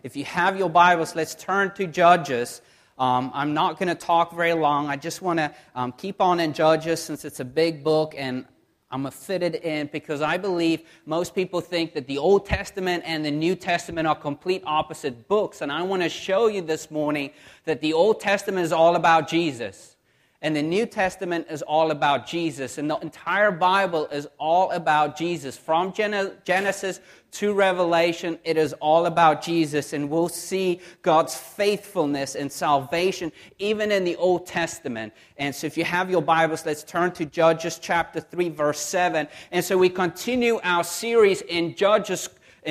if you have your Bibles, let's turn to Judges. I'm not going to talk very long. I just want to keep on in Judges since it's a big book, and I'm going to fit it in because I believe most people think that the Old Testament and the New Testament are complete opposite books. And I want to show you this morning that the Old Testament is all about Jesus. And the New Testament is all about Jesus. And the entire Bible is all about Jesus. From Genesis to Revelation, it is all about Jesus. And we'll see God's faithfulness and salvation even in the Old Testament. And so if you have your Bibles, let's turn to Judges chapter 3, verse 7. And so we continue our series in Judges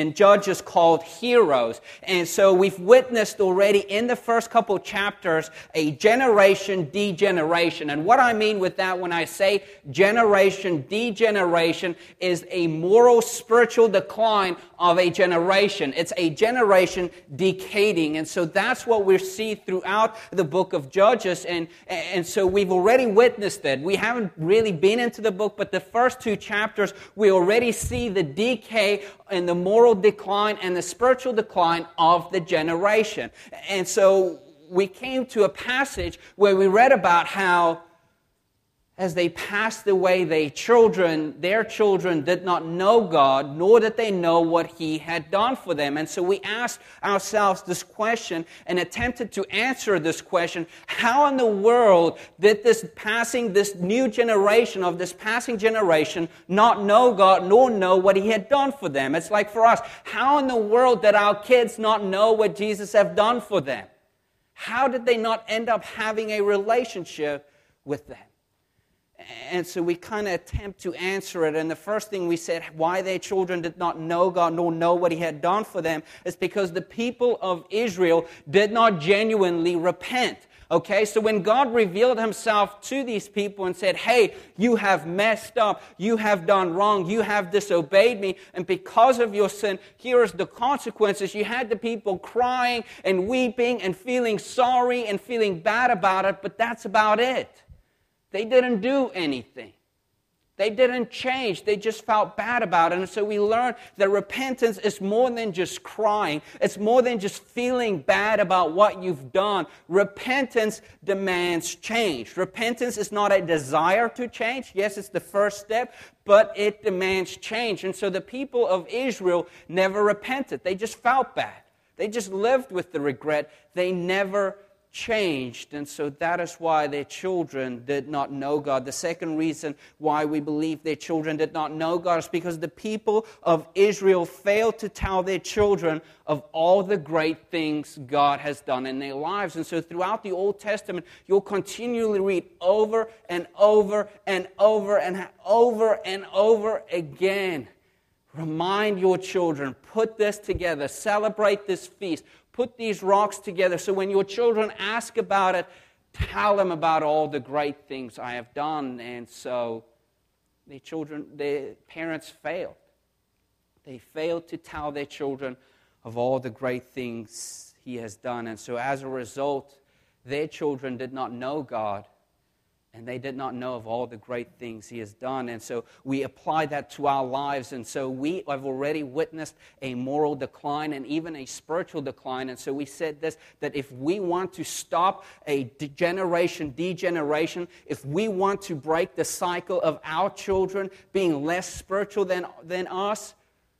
called Heroes. And so we've witnessed already in the first couple chapters a generation degeneration. And what I mean with that when I say generation degeneration is a moral spiritual decline of a generation. It's a generation decaying. And so that's what we see throughout the book of Judges. And so we've already witnessed it. We haven't really been into the book, but the first two chapters we already see the decay and the moral decline and the spiritual decline of the generation. And so we came to a passage where we read about how as they passed away, their children did not know God, nor did they know what He had done for them. And so we asked ourselves this question and attempted to answer this question: how in the world did this new generation of this passing generation not know God, nor know what He had done for them? It's like for us, how in the world did our kids not know what Jesus have done for them? How did they not end up having a relationship with them? And so we kind of attempt to answer it. And the first thing we said, why their children did not know God nor know what He had done for them, is because the people of Israel did not genuinely repent. Okay, so when God revealed Himself to these people and said, hey, you have messed up, you have done wrong, you have disobeyed me, and because of your sin, here is the consequences. You had the people crying and weeping and feeling sorry and feeling bad about it, but that's about it. They didn't do anything. They didn't change. They just felt bad about it. And so we learned that repentance is more than just crying. It's more than just feeling bad about what you've done. Repentance demands change. Repentance is not a desire to change. Yes, it's the first step, but it demands change. And so the people of Israel never repented. They just felt bad. They just lived with the regret. They never changed, and so that is why their children did not know God. The second reason why we believe their children did not know God is because the people of Israel failed to tell their children of all the great things God has done in their lives. And so throughout the Old Testament, you'll continually read over and over and over and over and over again. Remind your children, put this together, celebrate this feast, put these rocks together so when your children ask about it, tell them about all the great things I have done. And so their parents failed. They failed to tell their children of all the great things He has done. And so as a result, their children did not know God, and they did not know of all the great things He has done. And so we apply that to our lives. And so we have already witnessed a moral decline and even a spiritual decline. And so we said this, that if we want to stop a degeneration, if we want to break the cycle of our children being less spiritual than us,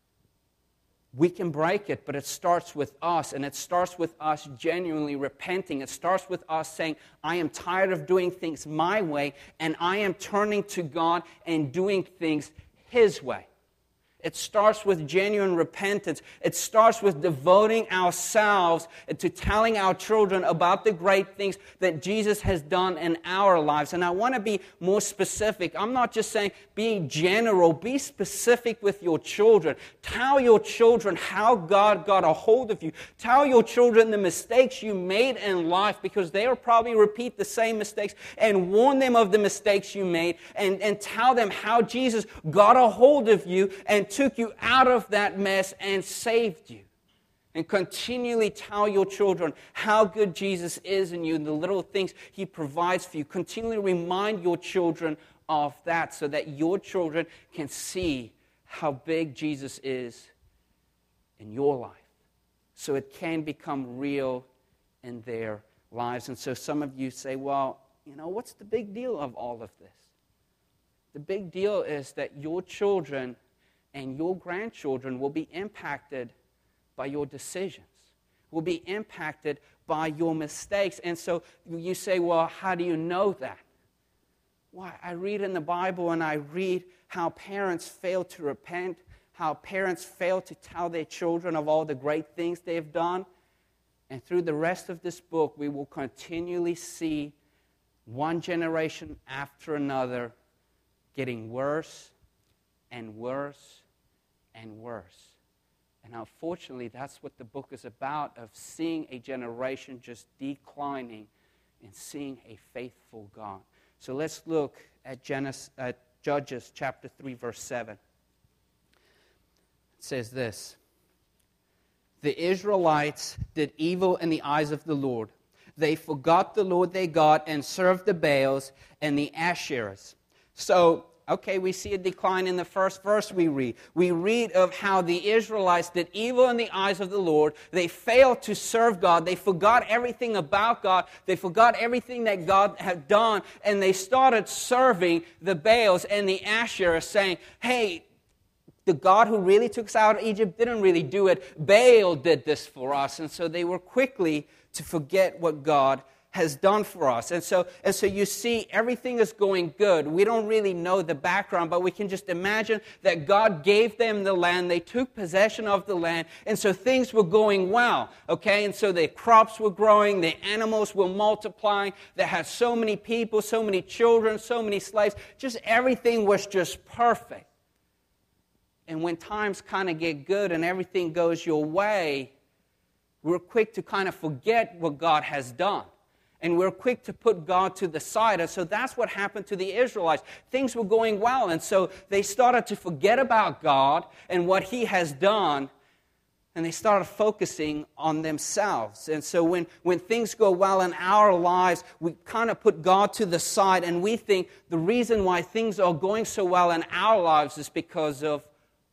we can break it, but it starts with us, and it starts with us genuinely repenting. It starts with us saying, I am tired of doing things my way, and I am turning to God and doing things His way. It starts with genuine repentance. It starts with devoting ourselves to telling our children about the great things that Jesus has done in our lives. And I want to be more specific. I'm not just saying be general. Be specific with your children. Tell your children how God got a hold of you. Tell your children the mistakes you made in life, because they'll probably repeat the same mistakes, and warn them of the mistakes you made, and tell them how Jesus got a hold of you and took you out of that mess and saved you. And continually tell your children how good Jesus is in you and the little things He provides for you. Continually remind your children of that so that your children can see how big Jesus is in your life. so it can become real in their lives. And so some of you say, well, what's the big deal of all of this? The big deal is that your children and your grandchildren will be impacted by your decisions, will be impacted by your mistakes. And so you say, well, how do you know that? Well, I read in the Bible and I read how parents fail to repent, how parents fail to tell their children of all the great things they've done. And through the rest of this book, we will continually see one generation after another getting worse and worse and worse. And unfortunately, that's what the book is about, of seeing a generation just declining and seeing a faithful God. So let's look at Judges chapter 3, verse 7. It says this: "The Israelites did evil in the eyes of the Lord. They forgot the Lord their God and served the Baals and the Asherahs." So, okay, we see a decline in the first verse we read. We read of how the Israelites did evil in the eyes of the Lord. They failed to serve God. They forgot everything about God. They forgot everything that God had done. And they started serving the Baals and the Asherah, saying, hey, the God who really took us out of Egypt didn't really do it. Baal did this for us. And so they were quickly to forget what God has done for us. And so you see, everything is going good. We don't really know the background, but we can just imagine that God gave them the land. They took possession of the land, and so things were going well, okay? And so their crops were growing, their animals were multiplying, they had so many people, so many children, so many slaves. Just everything was just perfect. And when times kind of get good and everything goes your way, we're quick to kind of forget what God has done. And we're quick to put God to the side. And so that's what happened to the Israelites. Things were going well, and so they started to forget about God and what He has done, and they started focusing on themselves. And so when things go well in our lives, we kind of put God to the side, and we think the reason why things are going so well in our lives is because of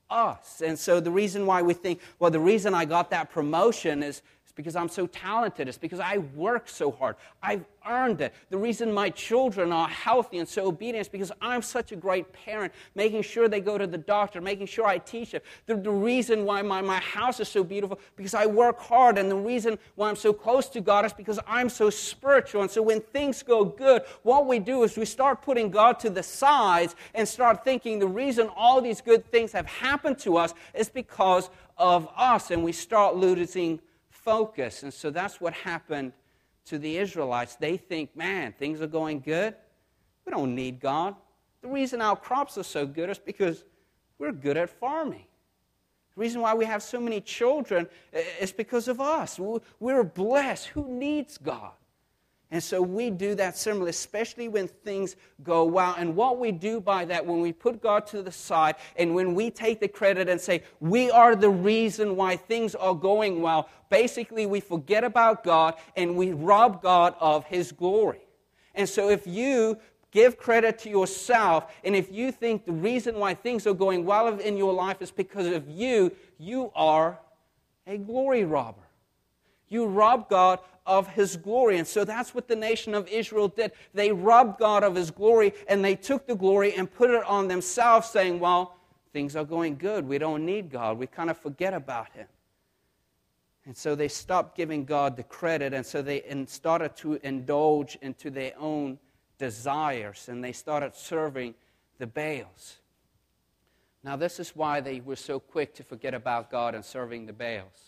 us. And so the reason why we think, well, the reason I got that promotion is because I'm so talented. It's because I work so hard. I've earned it. The reason my children are healthy and so obedient is because I'm such a great parent, making sure they go to the doctor, making sure I teach them. The reason why my house is so beautiful, because I work hard. And the reason why I'm so close to God is because I'm so spiritual. And so when things go good, what we do is we start putting God to the sides and start thinking the reason all these good things have happened to us is because of us. And we start losing focus. And so that's what happened to the Israelites. They think, man, things are going good. We don't need God. The reason our crops are so good is because we're good at farming. The reason why we have so many children is because of us. We're blessed. Who needs God? And so we do that similarly, especially when things go well. And what we do by that, when we put God to the side and when we take the credit and say, we are the reason why things are going well, basically we forget about God and we rob God of His glory. And so if you give credit to yourself, and if you think the reason why things are going well in your life is because of you, you are a glory robber. You rob God of His glory. And so that's what the nation of Israel did. They robbed God of His glory, and they took the glory and put it on themselves, saying, well, things are going good. We don't need God. We kind of forget about Him. And so they stopped giving God the credit, and so they started to indulge into their own desires, and they started serving the Baals. Now, this is why they were so quick to forget about God and serving the Baals.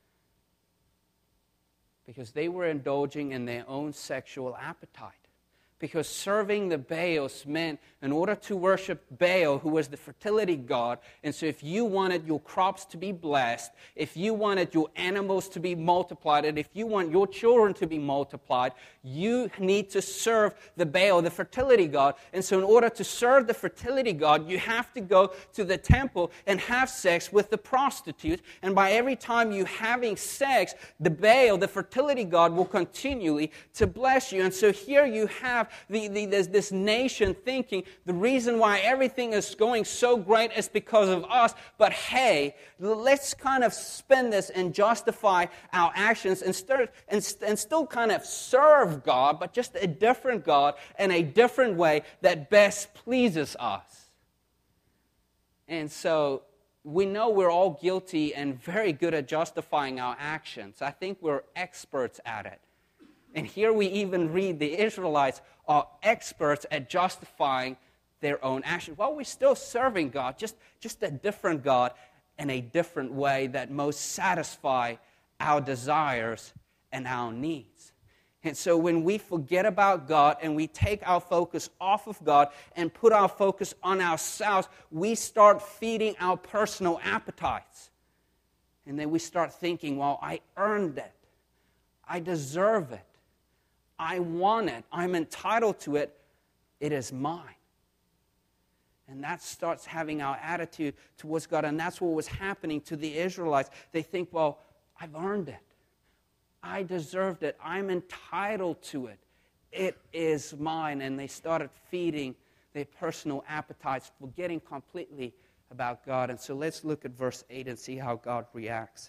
Because they were indulging in their own sexual appetite. Because serving the Baals meant, in order to worship Baal, who was the fertility god, and so if you wanted your crops to be blessed, if you wanted your animals to be multiplied, and if you want your children to be multiplied, you need to serve the Baal, the fertility god. And so in order to serve the fertility god, you have to go to the temple and have sex with the prostitute. And by every time you're having sex, the Baal, the fertility god, will continually to bless you. And so here you have this nation thinking the reason why everything is going so great is because of us. But hey, let's kind of spin this and justify our actions and still kind of serve God, but just a different God and a different way that best pleases us. And so we know we're all guilty and very good at justifying our actions. I think we're experts at it. And here we even read the Israelites are experts at justifying their own actions. Well, we're still serving God, just a different God in a different way that most satisfy our desires and our needs. And so when we forget about God and we take our focus off of God and put our focus on ourselves, we start feeding our personal appetites. And then we start thinking, well, I earned it. I deserve it. I want it. I'm entitled to it. It is mine. And that starts having our attitude towards God. And that's what was happening to the Israelites. They think, well, I've earned it. I deserved it. I'm entitled to it. It is mine. And they started feeding their personal appetites, forgetting completely about God. And so let's look at verse 8 and see how God reacts.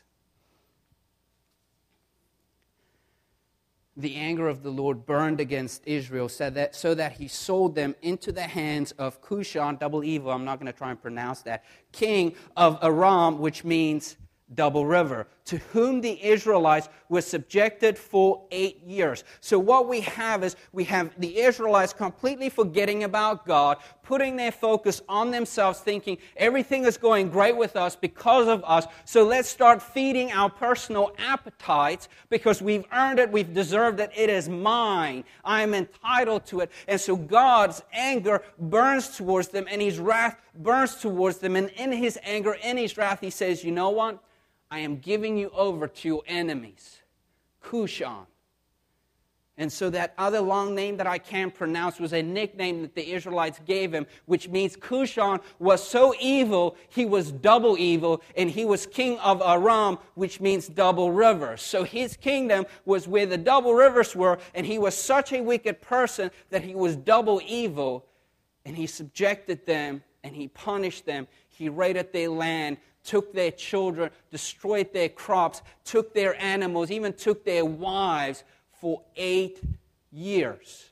The anger of the Lord burned against Israel so that he sold them into the hands of Cushan, double evil, I'm not going to try and pronounce that, king of Aram, which means double river, to whom the Israelites were subjected for 8 years. So what we have is we have the Israelites completely forgetting about God, putting their focus on themselves, thinking everything is going great with us because of us. So let's start feeding our personal appetites because we've earned it, we've deserved it, it is mine. I'm entitled to it. And so God's anger burns towards them and his wrath burns towards them. And in his anger, in his wrath, he says, you know what? I am giving you over to your enemies, Cushan. And so that other long name that I can't pronounce was a nickname that the Israelites gave him, which means Cushan was so evil, he was double evil, and he was king of Aram, which means double rivers. So his kingdom was where the double rivers were, and he was such a wicked person that he was double evil, and he subjected them, and he punished them. He raided their land, took their children, destroyed their crops, took their animals, even took their wives for 8 years.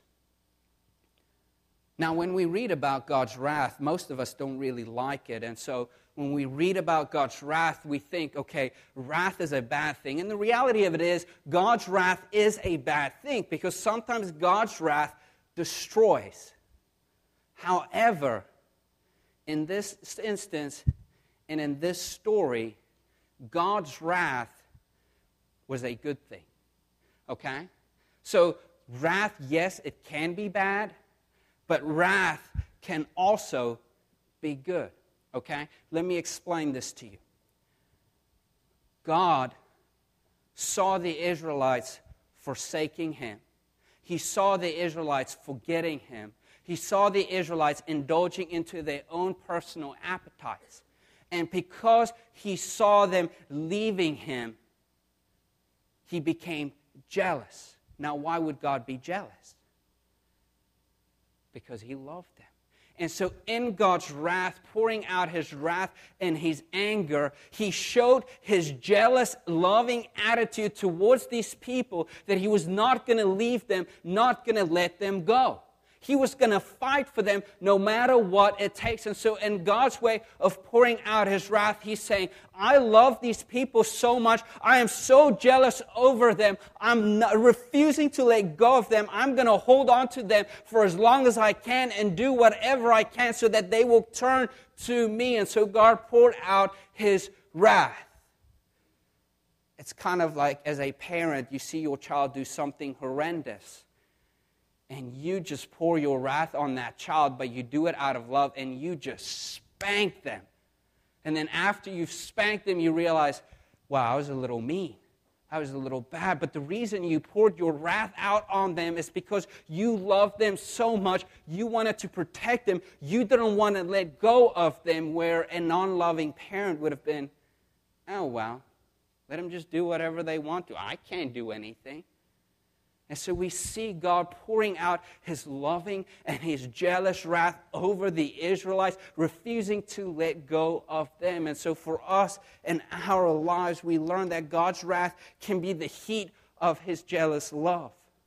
Now, when we read about God's wrath, most of us don't really like it. And so when we read about God's wrath, we think, okay, wrath is a bad thing. And the reality of it is, God's wrath is a bad thing because sometimes God's wrath destroys. However, in this instance, and in this story, God's wrath was a good thing. Okay? So, wrath, yes, it can be bad, but wrath can also be good. Okay? Let me explain this to you. God saw the Israelites forsaking him. He saw the Israelites forgetting him. He saw the Israelites indulging into their own personal appetites. And because he saw them leaving him, he became jealous. Now, why would God be jealous? Because he loved them. And so in God's wrath, pouring out his wrath and his anger, he showed his jealous, loving attitude towards these people that he was not going to leave them, not going to let them go. He was going to fight for them no matter what it takes. And so in God's way of pouring out his wrath, he's saying, I love these people so much. I am so jealous over them. I'm refusing to let go of them. I'm going to hold on to them for as long as I can and do whatever I can so that they will turn to me. And so God poured out his wrath. It's kind of like as a parent, you see your child do something horrendous. And you just pour your wrath on that child, but you do it out of love, and you just spank them. And then after you've spanked them, you realize, wow, I was a little mean. I was a little bad. But the reason you poured your wrath out on them is because you loved them so much. You wanted to protect them. You didn't want to let go of them, where a non-loving parent would have been, oh, well, let them just do whatever they want to. I can't do anything. And so we see God pouring out His loving and His jealous wrath over the Israelites, refusing to let go of them. And so for us in our lives, we learn that God's wrath can be the heat of His jealous love.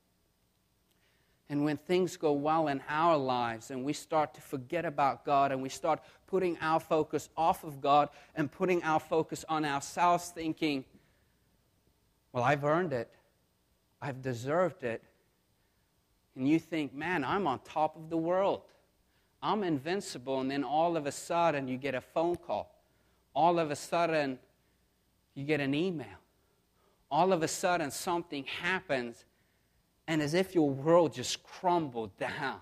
And when things go well in our lives and we start to forget about God and we start putting our focus off of God and putting our focus on ourselves, thinking, well, I've earned it. I've deserved it. And you think, man, I'm on top of the world. I'm invincible. And then all of a sudden you get a phone call. All of a sudden you get an email. All of a sudden something happens, and as if your world just crumbled down.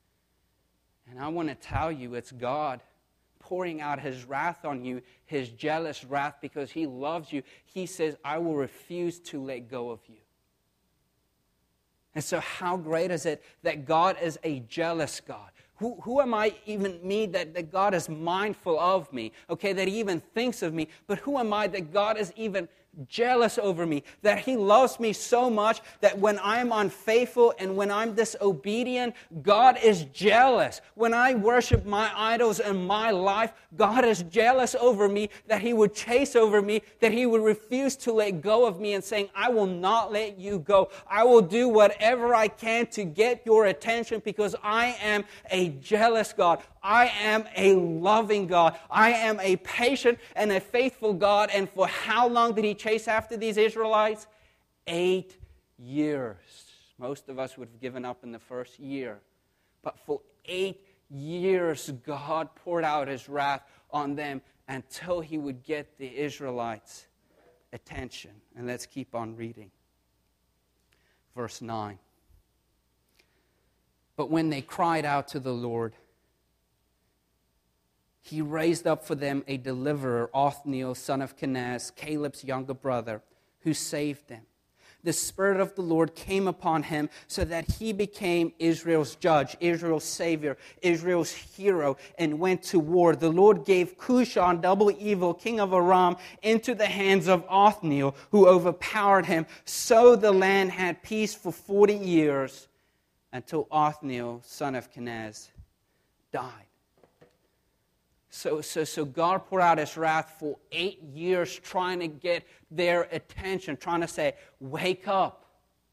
And I want to tell you, it's God pouring out His wrath on you, His jealous wrath, because He loves you. He says, I will refuse to let go of you. And so how great is it that God is a jealous God? Who am I, even me, that God is mindful of me? Okay, that He even thinks of me. But who am I that God is even jealous over me? That He loves me so much that when I'm unfaithful and when I'm disobedient, God is jealous. When I worship my idols in my life, God is jealous over me, that He would chase over me, that He would refuse to let go of me and saying, I will not let you go. I will do whatever I can to get your attention because I am a jealous God. I am a loving God. I am a patient and a faithful God. And for how long did He chase after these Israelites? 8 years. Most of us would have given up in the first year. But for 8 years, God poured out His wrath on them until He would get the Israelites' attention. And let's keep on reading. Verse 9. But when they cried out to the Lord, He raised up for them a deliverer, Othniel, son of Kenaz, Caleb's younger brother, who saved them. The Spirit of the Lord came upon him so that he became Israel's judge, Israel's savior, Israel's hero, and went to war. The Lord gave Cushan, double evil, king of Aram, into the hands of Othniel, who overpowered him. So the land had peace for 40 years until Othniel, son of Kenaz, died. So God poured out His wrath for 8 years trying to get their attention, trying to say, wake up.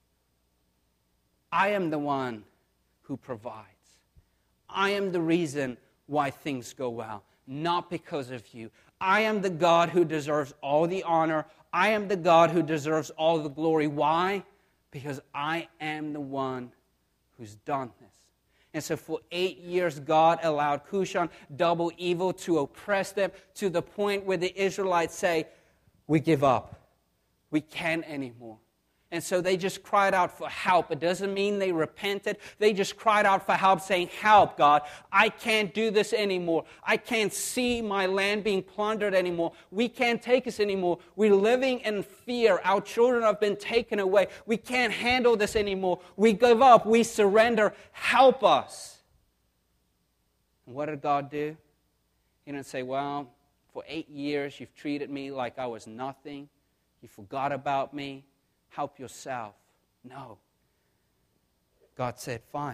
I am the one who provides. I am the reason why things go well, not because of you. I am the God who deserves all the honor. I am the God who deserves all the glory. Why? Because I am the one who's done this. And so for 8 years, God allowed Cushan, double evil, to oppress them to the point where the Israelites say, we give up. We can't anymore. And so they just cried out for help. It doesn't mean they repented. They just cried out for help, saying, help, God. I can't do this anymore. I can't see my land being plundered anymore. We can't take this anymore. We're living in fear. Our children have been taken away. We can't handle this anymore. We give up. We surrender. Help us. And what did God do? He didn't say, well, for 8 years you've treated me like I was nothing. You forgot about me. Help yourself. No. God said, fine.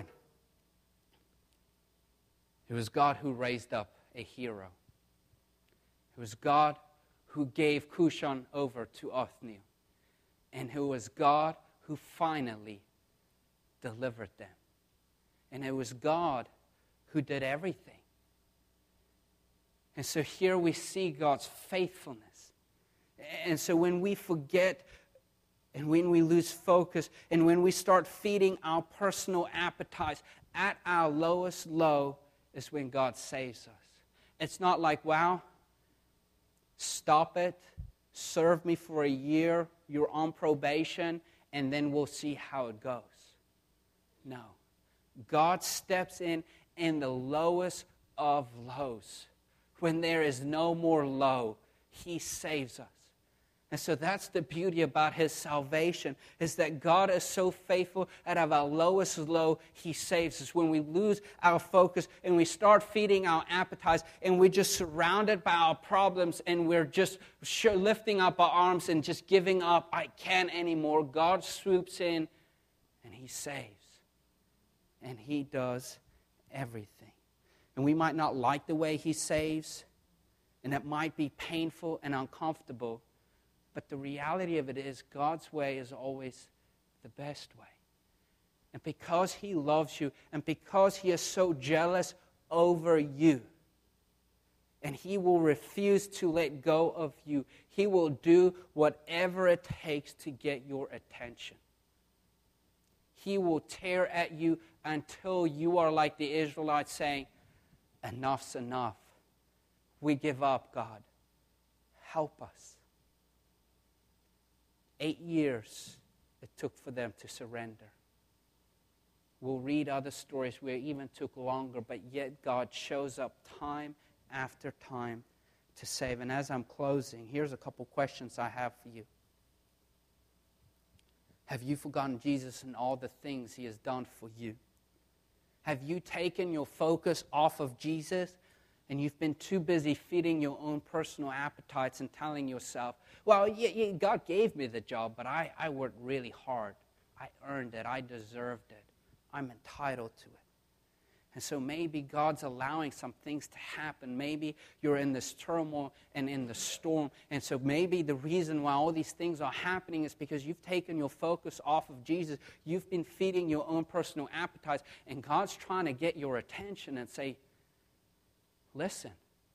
It was God who raised up a hero. It was God who gave Cushan over to Othniel. And it was God who finally delivered them. And it was God who did everything. And so here we see God's faithfulness. And so when we forget, and when we lose focus, and when we start feeding our personal appetites at our lowest low, is when God saves us. It's not like, wow, stop it, serve me for a year, you're on probation, and then we'll see how it goes. No. God steps in the lowest of lows. When there is no more low, He saves us. And so that's the beauty about His salvation, is that God is so faithful at our lowest low, He saves us. When we lose our focus and we start feeding our appetites and we're just surrounded by our problems and we're just lifting up our arms and just giving up, I can't anymore, God swoops in and He saves. And He does everything. And we might not like the way He saves, and it might be painful and uncomfortable, but the reality of it is God's way is always the best way. And because He loves you, and because He is so jealous over you, and He will refuse to let go of you, He will do whatever it takes to get your attention. He will tear at you until you are like the Israelites saying, enough's enough. We give up, God. Help us. 8 years it took for them to surrender. We'll read other stories where it even took longer, but yet God shows up time after time to save. And as I'm closing, here's a couple questions I have for you. Have you forgotten Jesus and all the things He has done for you? Have you taken your focus off of Jesus and you've been too busy feeding your own personal appetites and telling yourself, well, yeah, God gave me the job, but I worked really hard. I earned it. I deserved it. I'm entitled to it. And so maybe God's allowing some things to happen. Maybe you're in this turmoil and in the storm. And so maybe the reason why all these things are happening is because you've taken your focus off of Jesus. You've been feeding your own personal appetites. And God's trying to get your attention and say, listen,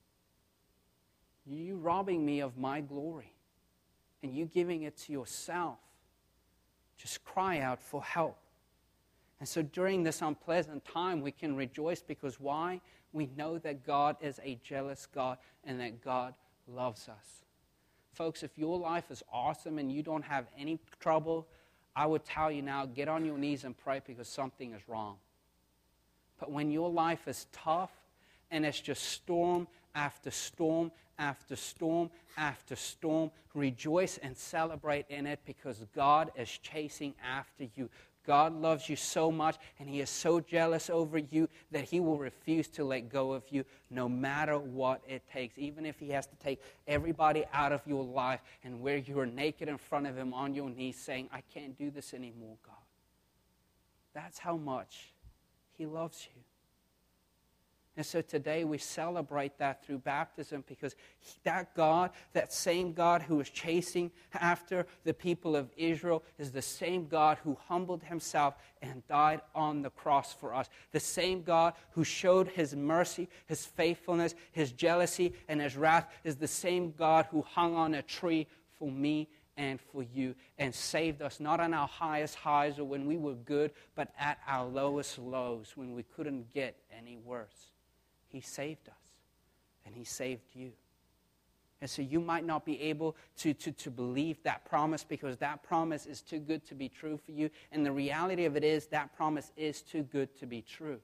you robbing me of my glory and you giving it to yourself. Just cry out for help. And so during this unpleasant time, we can rejoice because why? We know that God is a jealous God and that God loves us. Folks, if your life is awesome and you don't have any trouble, I would tell you now, get on your knees and pray because something is wrong. But when your life is tough and it's just storm after storm after storm after storm, rejoice and celebrate in it because God is chasing after you. God loves you so much, and He is so jealous over you that He will refuse to let go of you no matter what it takes. Even if He has to take everybody out of your life and where you are naked in front of Him on your knees saying, I can't do this anymore, God. That's how much He loves you. And so today we celebrate that through baptism because that God, that same God who was chasing after the people of Israel is the same God who humbled Himself and died on the cross for us. The same God who showed His mercy, His faithfulness, His jealousy, and His wrath is the same God who hung on a tree for me and for you and saved us, not on our highest highs or when we were good, but at our lowest lows when we couldn't get any worse. He saved us, and He saved you. And so you might not be able to believe that promise because that promise is too good to be true for you. And the reality of it is that promise is too good to be true.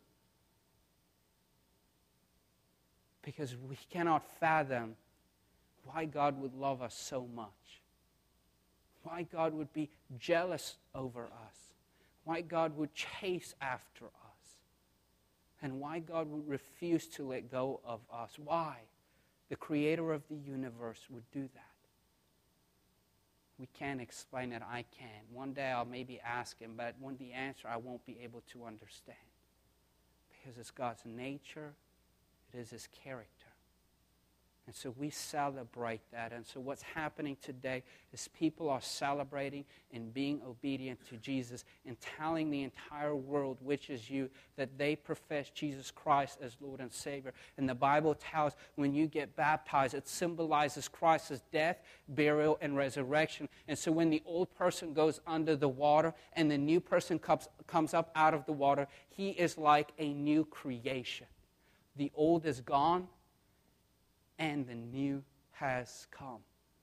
Because we cannot fathom why God would love us so much. Why God would be jealous over us. Why God would chase after us. And why God would refuse to let go of us. Why the Creator of the universe would do that. We can't explain it. I can. One day I'll maybe ask Him, but when the answer I won't be able to understand. Because it's God's nature. It is His character. And so we celebrate that. And so what's happening today is people are celebrating and being obedient to Jesus and telling the entire world, which is you, that they profess Jesus Christ as Lord and Savior. And the Bible tells when you get baptized, it symbolizes Christ's death, burial, and resurrection. And so when the old person goes under the water and the new person comes up out of the water, he is like a new creation. The old is gone, and the new has come.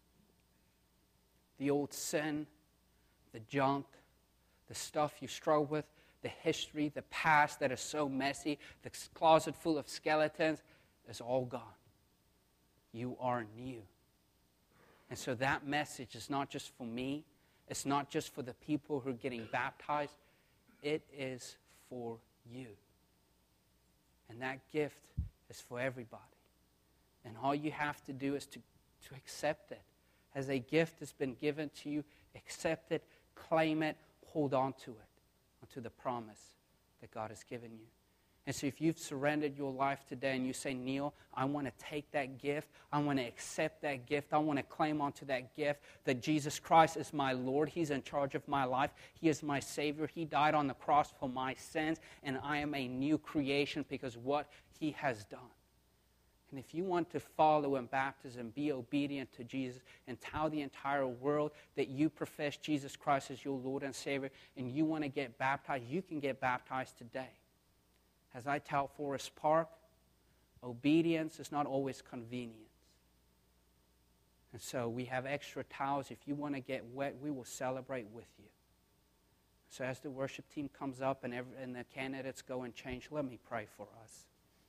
The old sin, the junk, the stuff you struggle with, the history, the past that is so messy, the closet full of skeletons, is all gone. You are new. And so that message is not just for me. It's not just for the people who are getting baptized. It is for you. And that gift is for everybody. And all you have to do is to accept it. As a gift that's been given to you, accept it, claim it, hold on to it onto the promise that God has given you. And so if you've surrendered your life today and you say, Neil, I want to take that gift. I want to accept that gift. I want to claim onto that gift that Jesus Christ is my Lord. He's in charge of my life. He is my Savior. He died on the cross for my sins, and I am a new creation because of what He has done. And if you want to follow in baptism, be obedient to Jesus, and tell the entire world that you profess Jesus Christ as your Lord and Savior, and you want to get baptized, you can get baptized today. As I tell Forest Park, obedience is not always convenience. And so we have extra towels. If you want to get wet, we will celebrate with you. So as the worship team comes up and the candidates go and change, let me pray for us.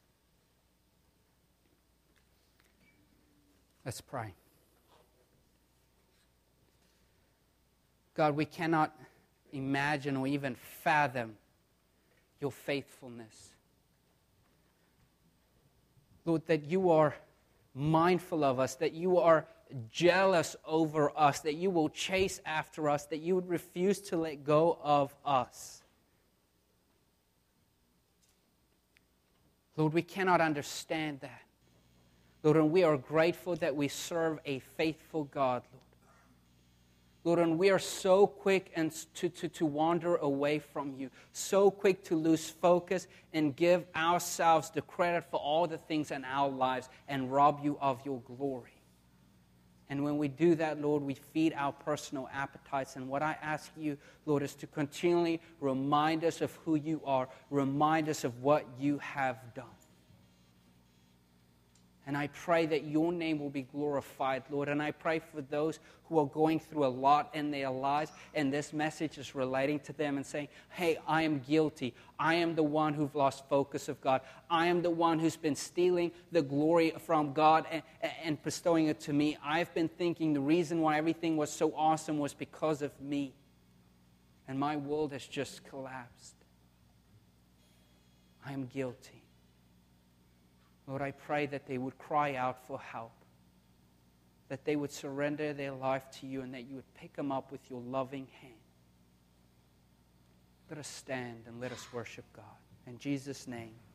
Let's pray. God, we cannot imagine or even fathom your faithfulness. Lord, that you are mindful of us, that you are jealous over us, that you will chase after us, that you would refuse to let go of us. Lord, we cannot understand that. Lord, and we are grateful that we serve a faithful God, Lord. Lord, and we are so quick to wander away from you, so quick to lose focus and give ourselves the credit for all the things in our lives and rob you of your glory. And when we do that, Lord, we feed our personal appetites. And what I ask you, Lord, is to continually remind us of who you are, remind us of what you have done. And I pray that your name will be glorified, Lord. And I pray for those who are going through a lot in their lives, and this message is relating to them and saying, hey, I am guilty. I am the one who've lost focus of God. I am the one who's been stealing the glory from God and bestowing it to me. I've been thinking the reason why everything was so awesome was because of me. And my world has just collapsed. I am guilty. Lord, I pray that they would cry out for help, that they would surrender their life to you, and that you would pick them up with your loving hand. Let us stand and let us worship God. In Jesus' name.